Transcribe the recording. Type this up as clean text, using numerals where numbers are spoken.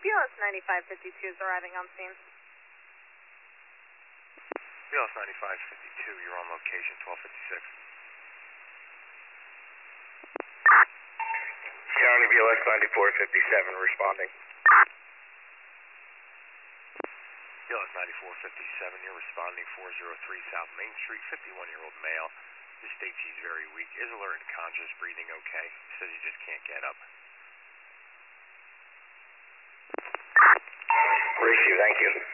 BLS 9552 is arriving on scene. BLS 9552, you're on location, 1256. County BLS 9457 responding. BLS 9457, you're responding 403 South Main Street, 51-year-old male. This states he's very weak, is alert and conscious, breathing okay. Says he just can't get up. Receive, thank you.